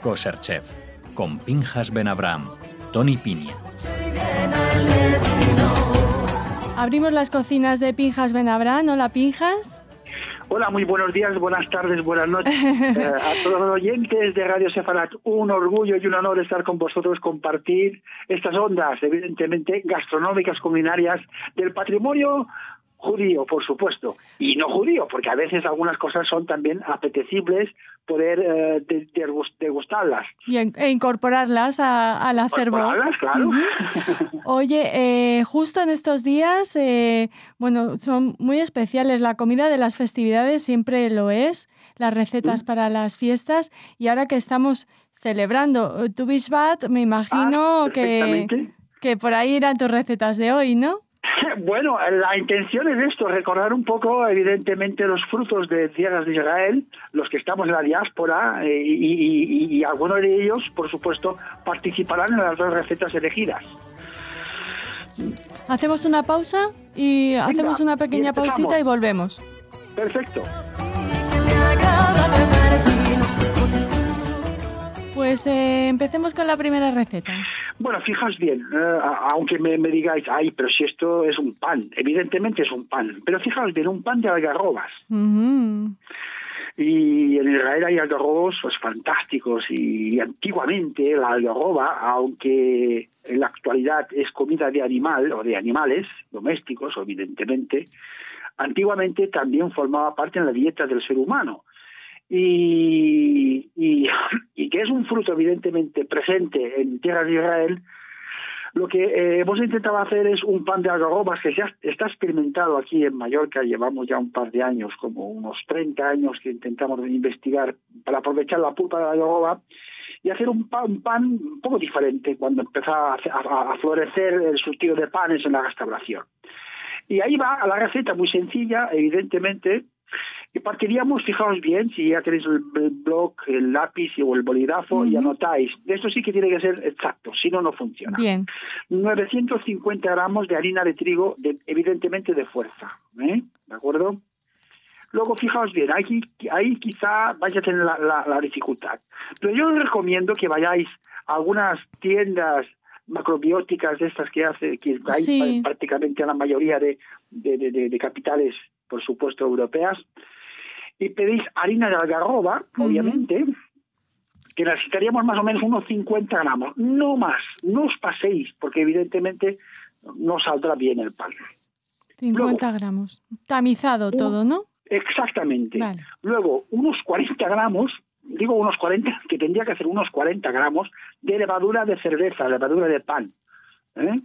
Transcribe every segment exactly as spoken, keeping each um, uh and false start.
Kosher Chef, con Pinchas Ben Abraham, Tony Piña. Abrimos las cocinas de Pinchas Ben Abraham. Hola, Pinchas. Hola, muy buenos días, buenas tardes, buenas noches eh, a todos los oyentes de Radio Sefarat. Un orgullo y un honor estar con vosotros, compartir estas ondas, evidentemente, gastronómicas, culinarias, del patrimonio judío, por supuesto, y no judío, porque a veces algunas cosas son también apetecibles poder eh, degustarlas. Y e incorporarlas a, al acervo. Incorporarlas, claro. Uh-huh. Oye, eh, justo en estos días, eh, bueno, son muy especiales. La comida de las festividades siempre lo es, las recetas ¿Mm? para las fiestas, y ahora que estamos celebrando Tu Bishvat, me imagino ah, que, que por ahí irán tus recetas de hoy, ¿no? Bueno, la intención es esto, recordar un poco, evidentemente, los frutos de tierras de Israel, los que estamos en la diáspora, eh, y, y, y algunos de ellos, por supuesto, participarán en las dos recetas elegidas. Hacemos una pausa y Venga, hacemos una pequeña pausita y volvemos. Perfecto. Pues eh, empecemos con la primera receta. Bueno, fijaos bien, eh, aunque me, me digáis, ay, pero si esto es un pan, evidentemente es un pan, pero fijaos bien, un pan de algarrobas. Uh-huh. Y en Israel hay algarrobos pues, fantásticos, y antiguamente la algarroba, aunque en la actualidad es comida de animal o de animales domésticos, evidentemente, antiguamente también formaba parte en la dieta del ser humano. Y, y, y que es un fruto evidentemente presente en tierras de Israel. Lo que eh, hemos intentado hacer es un pan de algarrobas que ya está experimentado aquí en Mallorca. Llevamos ya un par de años, como unos treinta años que intentamos investigar para aprovechar la pulpa de la algarroba y hacer un pan, un pan un poco diferente cuando empezó a, a, a florecer el surtido de panes en la restauración. Y ahí va a la receta muy sencilla, evidentemente. Y partiríamos, fijaos bien, si ya tenéis el, el blog, el lápiz o el bolígrafo, uh-huh. y anotáis. Esto sí que tiene que ser exacto, si no, no funciona. Bien. novecientos cincuenta gramos de harina de trigo, de, evidentemente de fuerza. ¿eh? ¿De acuerdo? Luego, fijaos bien, ahí, ahí quizá vaya a tener la, la, la dificultad. Pero yo os recomiendo que vayáis a algunas tiendas macrobióticas de estas que hace, que hay sí. prácticamente en la mayoría de, de, de, de capitales, por supuesto, europeas, y pedís harina de algarroba, uh-huh. obviamente, que necesitaríamos más o menos unos cincuenta gramos, no más, no os paséis, porque evidentemente no saldrá bien el pan. cincuenta Luego, gramos, tamizado un, todo, ¿no? Exactamente. Vale. Luego, unos cuarenta gramos, digo unos cuarenta, que tendría que ser unos cuarenta gramos de levadura de cerveza, levadura de pan, ¿eh?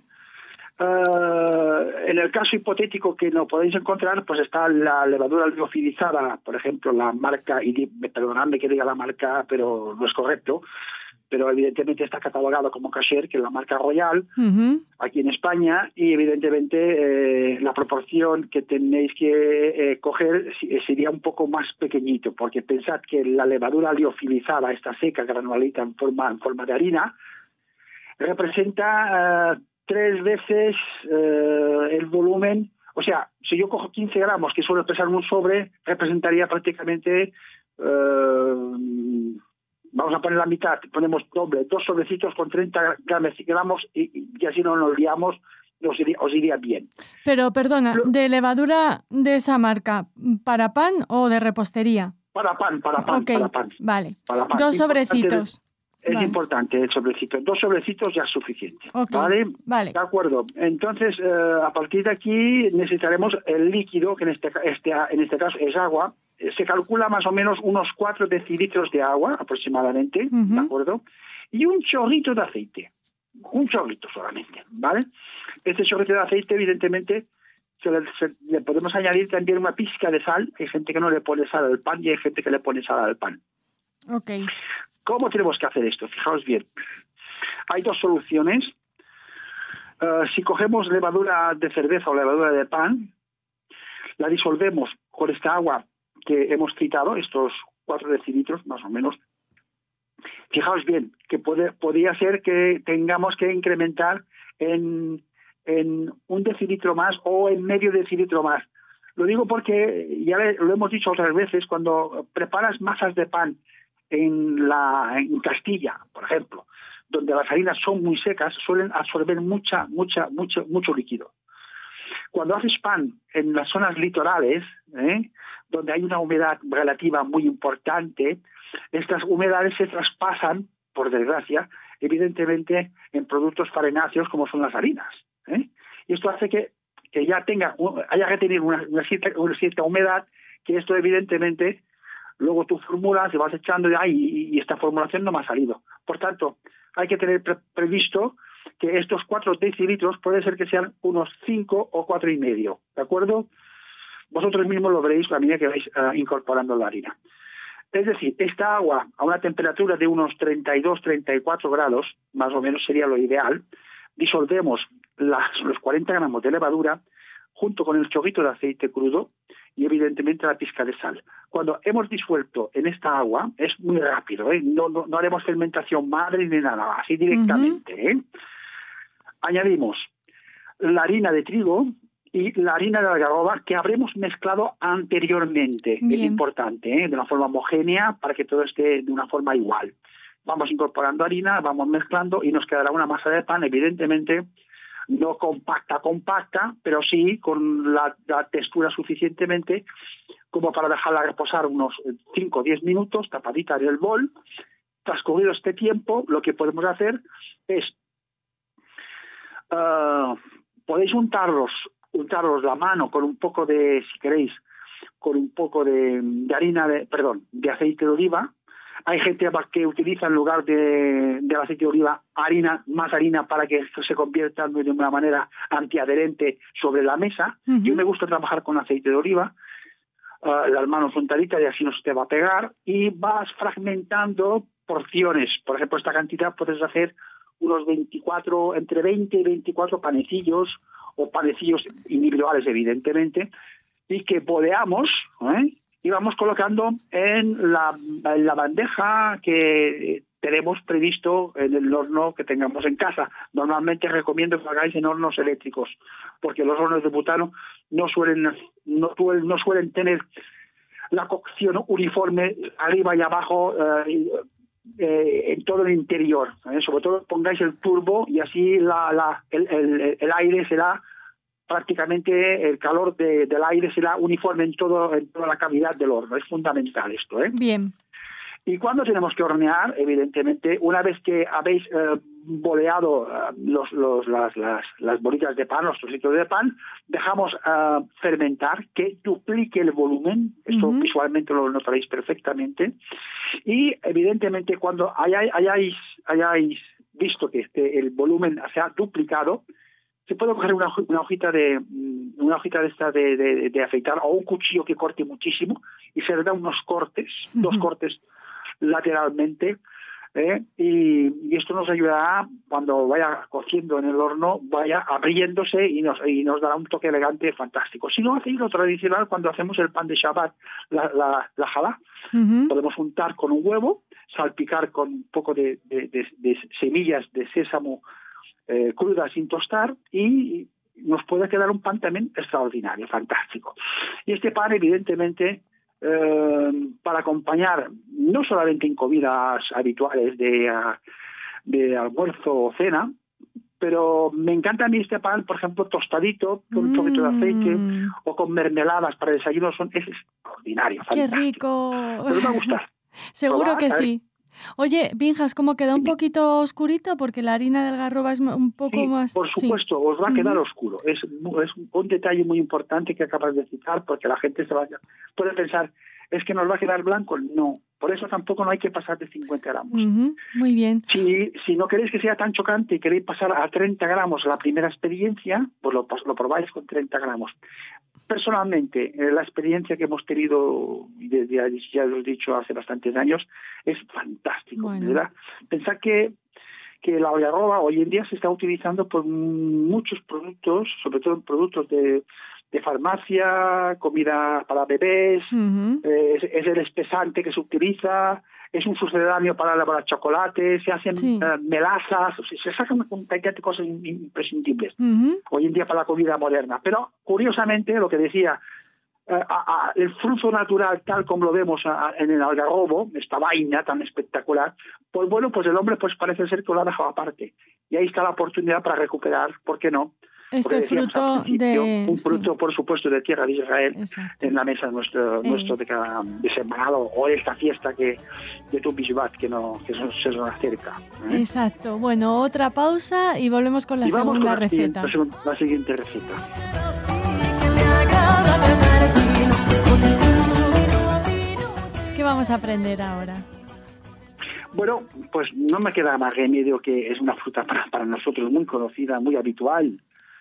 Uh, en el caso hipotético que no podéis encontrar, pues está la levadura liofilizada, por ejemplo, la marca, y perdonadme que diga la marca, pero no es correcto, pero evidentemente está catalogado como kasher, que es la marca Royal, uh-huh. aquí en España, y evidentemente eh, la proporción que tenéis que eh, coger sería un poco más pequeñito, porque pensad que la levadura liofilizada, esta seca, granulita en forma, en forma de harina, representa... Uh, tres veces eh, el volumen, o sea, si yo cojo quince gramos, que suele pesar un sobre, representaría prácticamente, eh, vamos a poner la mitad, ponemos doble, dos sobrecitos con treinta gramos y, y así no nos liamos, os iría, os iría bien. Pero, perdona, Lo, ¿de levadura de esa marca, para pan o de repostería? Para pan, para pan, okay, para pan. Vale, para pan. Dos sobrecitos. Es vale. importante el sobrecito. Dos sobrecitos ya es suficiente. Okay. ¿Vale? Vale. De acuerdo. Entonces, eh, a partir de aquí necesitaremos el líquido, que en este, este, en este caso es agua. Se calcula más o menos unos cuatro decilitros de agua aproximadamente, uh-huh. ¿de acuerdo? Y un chorrito de aceite. Un chorrito solamente, ¿vale? Este chorrito de aceite, evidentemente, se le, se, le podemos añadir también una pizca de sal. Hay gente que no le pone sal al pan y hay gente que le pone sal al pan. Ok. ¿Cómo tenemos que hacer esto? Fijaos bien. Hay dos soluciones. Uh, si cogemos levadura de cerveza o levadura de pan, la disolvemos con esta agua que hemos citado, estos cuatro decilitros más o menos. Fijaos bien, que puede, podría ser que tengamos que incrementar en, en un decilitro más o en medio decilitro más. Lo digo porque, ya lo hemos dicho otras veces, cuando preparas masas de pan en, la, en Castilla, por ejemplo, donde las harinas son muy secas, suelen absorber mucha, mucha, mucho, mucho líquido. Cuando haces pan en las zonas litorales, ¿eh? donde hay una humedad relativa muy importante, estas humedades se traspasan, por desgracia, evidentemente en productos farináceos como son las harinas. ¿eh? Y esto hace que, que ya tenga, haya que tener una, una, cierta, una cierta humedad, que esto evidentemente luego tú formulas y vas echando ya y, y esta formulación no me ha salido. Por tanto, hay que tener pre previsto que estos cuatro decilitros puede ser que sean unos cinco o cuatro y medio, ¿de acuerdo? Vosotros mismos lo veréis a medida que vais uh, incorporando la harina. Es decir, esta agua a una temperatura de unos treinta y dos, treinta y cuatro grados, más o menos sería lo ideal, disolvemos las, los cuarenta gramos de levadura junto con el chorrito de aceite crudo y evidentemente la pizca de sal. Cuando hemos disuelto en esta agua, es muy rápido, ¿eh? no, no, no haremos fermentación madre ni nada, así directamente. Uh-huh. ¿eh? Añadimos la harina de trigo y la harina de algarroba que habremos mezclado anteriormente. Bien. Es importante, ¿eh? de una forma homogénea para que todo esté de una forma igual. Vamos incorporando harina, vamos mezclando y nos quedará una masa de pan, evidentemente, no compacta, compacta, pero sí con la, la textura suficientemente como para dejarla reposar unos cinco o diez minutos, tapadita en el bol. Transcurrido este tiempo, lo que podemos hacer es, uh, podéis untarlos, untaros la mano con un poco de, si queréis, con un poco de, de harina, de, perdón, de aceite de oliva. Hay gente que utiliza en lugar de, del aceite de oliva harina, más harina para que esto se convierta de una manera antiadherente sobre la mesa. Uh-huh. Yo me gusta trabajar con aceite de oliva, uh, las manos untaditas y así no se te va a pegar. Y vas fragmentando porciones. Por ejemplo, esta cantidad puedes hacer unos veinticuatro, entre veinte y veinticuatro panecillos o panecillos individuales, evidentemente, y que boleamos, ¿eh? y vamos colocando en la, en la bandeja que tenemos previsto en el horno que tengamos en casa. Normalmente recomiendo que hagáis en hornos eléctricos, porque los hornos de butano no suelen, no, no suelen tener la cocción uniforme arriba y abajo eh, eh, en todo el interior. ¿eh? Sobre todo pongáis el turbo y así la, la, el, el, el aire será prácticamente el calor de, del aire será uniforme en todo en toda la cavidad del horno. Es fundamental esto, ¿eh? Bien. Y cuando tenemos que hornear, evidentemente, una vez que habéis eh, boleado eh, los, los, las, las, las bolitas de pan, los trocitos de pan, dejamos eh, fermentar, que duplique el volumen. Esto uh-huh. visualmente lo notaréis perfectamente. Y evidentemente, cuando hayáis, hayáis, hayáis visto que este, el volumen se ha duplicado, se puede coger una, una hojita de una hojita de esta de, de, de afeitar o un cuchillo que corte muchísimo y se le da unos cortes, uh-huh. dos cortes lateralmente, ¿eh? y, y esto nos ayudará cuando vaya cociendo en el horno, vaya abriéndose y nos, y nos dará un toque elegante fantástico. Si no, hacéis lo tradicional cuando hacemos el pan de Shabbat, la, la, la jalá, uh-huh. podemos untar con un huevo, salpicar con un poco de, de, de, de semillas de sésamo Eh, cruda sin tostar y nos puede quedar un pan también extraordinario, fantástico. Y este pan, evidentemente, eh, para acompañar no solamente en comidas habituales de, uh, de almuerzo o cena, pero me encanta a mí este pan, por ejemplo, tostadito, con un poquito de aceite mm. o con mermeladas para desayuno, son, es extraordinario, fantástico. ¡Qué rico! Pero me gusta. Seguro que sí. Oye, Pinjas, ¿cómo queda un poquito oscurito? Porque la harina del algarroba es un poco sí, más... por supuesto, sí. os va a quedar uh-huh. oscuro. Es, es un detalle muy importante que acabas de citar, porque la gente se va a... puede pensar, ¿es que nos va a quedar blanco? No, por eso tampoco no hay que pasar de cincuenta gramos. Uh-huh. Muy bien. Si, si no queréis que sea tan chocante y queréis pasar a treinta gramos la primera experiencia, pues lo, lo probáis con treinta gramos. Personalmente, eh, la experiencia que hemos tenido, desde, ya lo he dicho, hace bastantes años, es fantástico, bueno. ¿verdad? Pensar que, que la algarroba hoy en día se está utilizando por muchos productos, sobre todo en productos de, de farmacia, comida para bebés, uh-huh. eh, es, es el espesante que se utiliza, es un sucedáneo para elaborar chocolate, se hacen sí. uh, melazas, o sea, se sacan una cantidad de cosas imprescindibles uh-huh. hoy en día para la comida moderna. Pero, curiosamente, lo que decía a, a, el fruto natural tal como lo vemos a, a, en el algarrobo, esta vaina tan espectacular, pues bueno, pues el hombre pues parece ser que lo ha dejado aparte. Y ahí está la oportunidad para recuperar, ¿por qué no? Este fruto de... Un fruto, sí. por supuesto, de tierra de Israel. Exacto. En la mesa nuestro, eh. nuestro de cada desembarado o esta fiesta que de Tu Bishvat que, no, que se nos acerca. ¿eh? Exacto. Bueno, otra pausa y volvemos con la y vamos segunda con la receta. Siguiente, la, la siguiente receta. ¿Qué vamos a aprender ahora? Bueno, pues no me queda más remedio que es una fruta para, para nosotros muy conocida, muy habitual.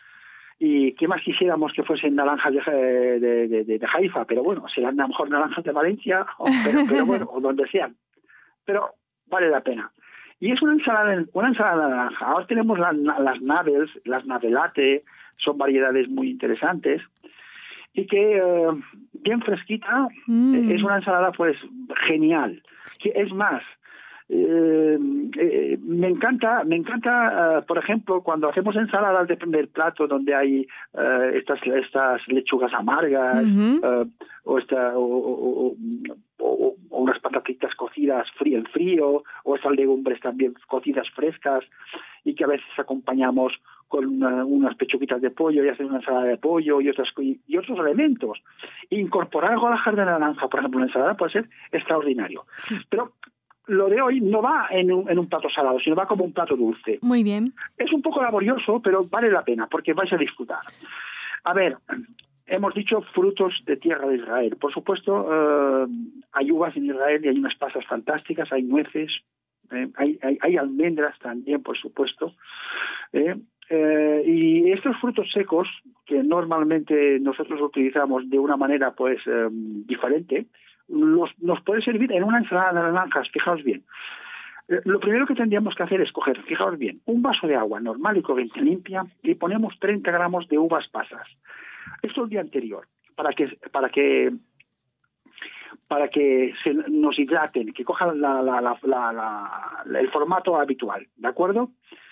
Y qué más quisiéramos que fuesen naranjas de, de, de, de, de Haifa, pero bueno, serán a lo mejor naranjas de Valencia, o, pero, pero bueno, o donde sean. Pero vale la pena. Y es una ensalada, una ensalada de naranja. Ahora tenemos la, las naves, las navelate, son variedades muy interesantes. Y que eh, bien fresquita, mm. es una ensalada pues genial. Es más, Eh, eh, me encanta, me encanta, uh, por ejemplo, cuando hacemos ensaladas de primer plato donde hay uh, estas estas lechugas amargas uh-huh. uh, o, esta, o, o, o, o unas patatitas cocidas frío en frío o estas legumbres también cocidas frescas y que a veces acompañamos con una, unas pechuguitas de pollo y hacer una ensalada de pollo y otras y otros elementos. Incorporar rodajas de naranja, por ejemplo, en una ensalada puede ser extraordinario. Sí. Pero lo de hoy no va en un, en un plato salado, sino va como un plato dulce. Muy bien. Es un poco laborioso, pero vale la pena, porque vais a disfrutar. A ver, hemos dicho frutos de tierra de Israel. Por supuesto, eh, hay uvas en Israel y hay unas pasas fantásticas, hay nueces, eh, hay, hay, hay almendras también, por supuesto. Eh, eh, y estos frutos secos, que normalmente nosotros utilizamos de una manera pues eh, diferente, Los, nos puede servir en una ensalada de naranjas, fijaos bien. Eh, lo primero que tendríamos que hacer es coger, fijaos bien, un vaso de agua normal y corriente limpia y ponemos treinta gramos de uvas pasas. Esto el día anterior, para que para que para que se nos hidraten, que cojan la, la, la, la, la, el formato habitual, ¿de acuerdo?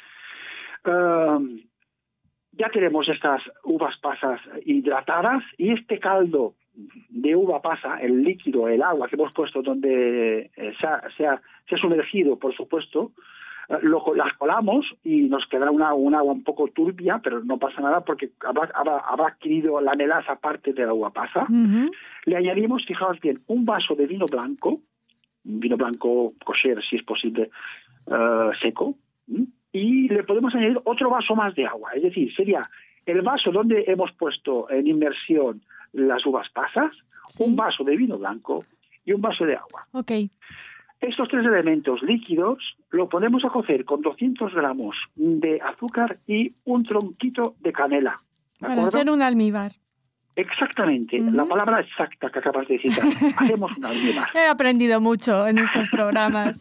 Uh, ya tenemos estas uvas pasas hidratadas y este caldo de uva pasa, el líquido, el agua que hemos puesto donde eh, se, ha, se, ha, se ha sumergido, por supuesto, eh, lo, las colamos y nos quedará una, un agua un poco turbia, pero no pasa nada porque habrá, habrá, habrá adquirido la melaza parte de la uva pasa. Uh-huh. Le añadimos, fijaos bien, un vaso de vino blanco, vino blanco kosher, si es posible, uh, seco, ¿m? Y le podemos añadir otro vaso más de agua, es decir, sería el vaso donde hemos puesto en inmersión las uvas pasas, sí. un vaso de vino blanco y un vaso de agua. Okay. Estos tres elementos líquidos lo ponemos a cocer con doscientos gramos de azúcar y un tronquito de canela. Para acuerdo? Hacer un almíbar. Exactamente, uh-huh. la palabra exacta que acabas de citar. Hacemos un almíbar. He aprendido mucho en estos programas.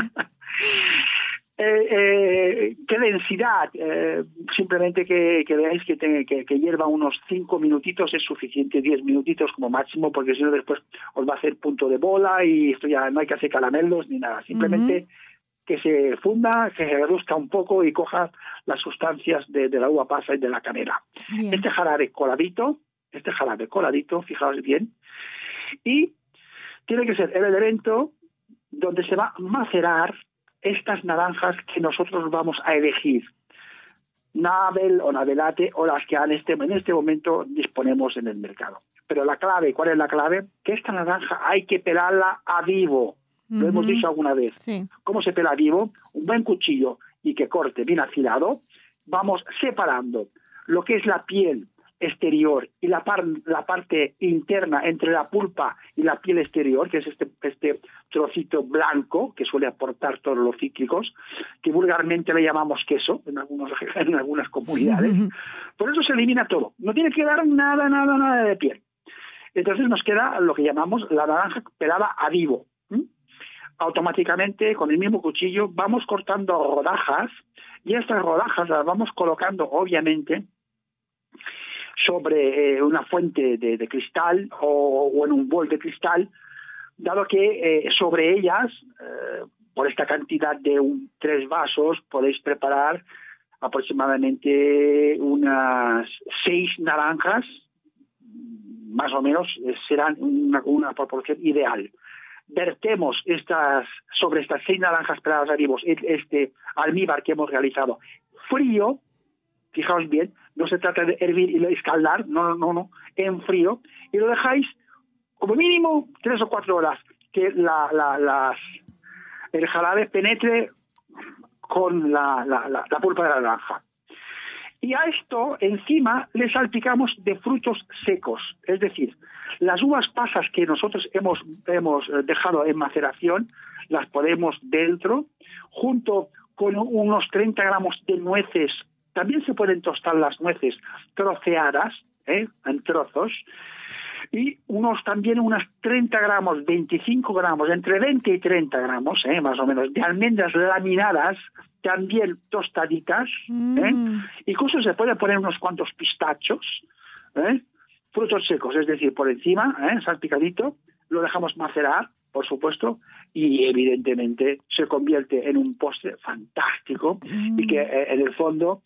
Eh, eh, qué densidad, eh, simplemente que, que veáis que, te, que, que hierva unos cinco minutitos es suficiente, diez minutitos como máximo, porque si no después os va a hacer punto de bola y esto ya no hay que hacer caramelos ni nada, simplemente uh-huh. que se funda, que se reduzca un poco y coja las sustancias de, de la uva pasa y de la canela. Bien. Este jarabe coladito, este jarabe coladito, fijaos bien, y tiene que ser el elemento donde se va a macerar estas naranjas que nosotros vamos a elegir, navel o navelate o las que en este, en este momento disponemos en el mercado. Pero la clave, ¿cuál es la clave? Que esta naranja hay que pelarla a vivo. Uh-huh. Lo hemos dicho alguna vez. Sí. ¿Cómo se pela a vivo? Un buen cuchillo y que corte bien afilado. Vamos separando lo que es la piel exterior y la, par, la parte interna entre la pulpa y la piel exterior, que es este, este trocito blanco que suele aportar todos los cítricos, que vulgarmente le llamamos queso en, algunos, en algunas comunidades. Por eso se elimina todo. No tiene que dar nada, nada, nada de piel. Entonces nos queda lo que llamamos la naranja pelada a vivo. ¿Mm? Automáticamente, con el mismo cuchillo, vamos cortando rodajas y estas rodajas las vamos colocando, obviamente, sobre eh, una fuente de, de cristal o, o en un bol de cristal, dado que eh, sobre ellas, eh, por esta cantidad de un, tres vasos, podéis preparar aproximadamente unas seis naranjas más o menos eh, serán una, una proporción ideal. Vertemos estas sobre estas seis naranjas peladas a vivos, este almíbar que hemos realizado, frío, fijaos bien, no se trata de hervir y escaldar, no, no, no, en frío, y lo dejáis como mínimo tres o cuatro horas, que la, la, las, el jarabe penetre con la, la, la, la pulpa de la naranja. Y a esto encima le salpicamos de frutos secos, es decir, las uvas pasas que nosotros hemos, hemos dejado en maceración, las ponemos dentro, junto con unos treinta gramos de nueces. También se pueden tostar las nueces troceadas, ¿eh? en trozos, y unos también unas treinta gramos, veinticinco gramos, entre veinte y treinta gramos, ¿eh? más o menos, de almendras laminadas, también tostaditas, ¿eh? mm. Incluso se pueden poner unos cuantos pistachos, ¿eh? frutos secos, es decir, por encima, ¿eh? salpicadito, lo dejamos macerar, por supuesto, y evidentemente se convierte en un postre fantástico mm. y que eh, en el fondo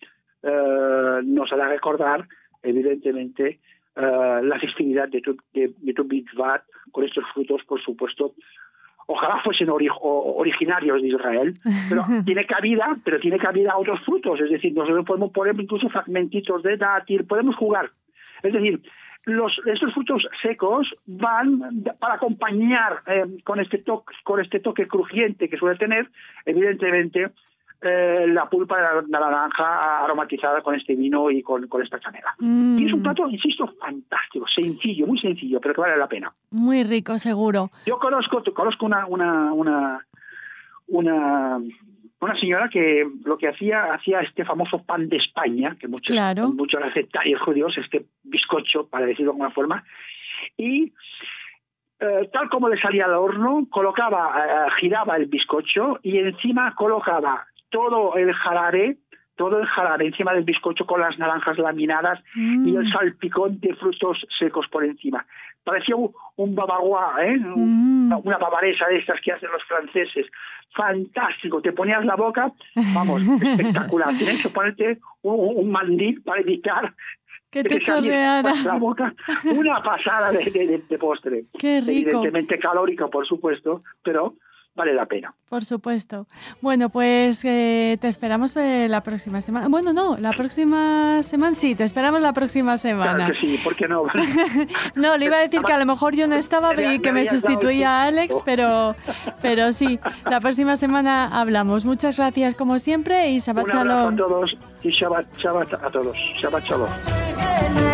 eh, nos hará recordar, evidentemente, Uh, la festividad de tu, de, de tu Mitzvah con estos frutos, por supuesto. Ojalá fuesen ori o, originarios de Israel, pero tiene cabida, pero tiene cabida a otros frutos, es decir, nosotros podemos poner incluso fragmentitos de dátil, podemos jugar. Es decir, los, estos frutos secos van para acompañar eh, con este toque, con este toque crujiente que suele tener, evidentemente, Eh, la pulpa de la, de la naranja aromatizada con este vino y con, con esta canela. Mm. Y es un plato, insisto, fantástico, sencillo, muy sencillo, pero que vale la pena. Muy rico, seguro. Yo conozco, conozco una, una, una, una, una señora que lo que hacía, hacía este famoso pan de España, que muchos, claro. muchos aceptan judíos, este bizcocho, para decirlo de alguna forma, y Eh, tal como le salía al horno, colocaba, eh, giraba el bizcocho y encima colocaba todo el jarabe, todo el jarabe encima del bizcocho con las naranjas laminadas mm. y el salpicón de frutos secos por encima. Parecía un, un babaguá, ¿eh? Mm. una, una bavaresa de estas que hacen los franceses. Fantástico, te ponías la boca, vamos, espectacular. Tienes que ponerte un, un mandil para evitar que te chorreara la boca. Una pasada de, de, de postre. Qué rico. Evidentemente calórico, por supuesto, pero vale la pena. Por supuesto. Bueno, pues eh, te esperamos la próxima semana. Bueno, no, la próxima semana sí, te esperamos la próxima semana. Claro que sí, ¿por qué no? No, le iba a decir que a lo mejor yo no estaba y que me sustituía a Alex, pero, pero sí, la próxima semana hablamos. Muchas gracias como siempre y Shabbat Shalom. Un abrazo a todos y Shabbat, Shabbat a todos. Shabbat Shalom.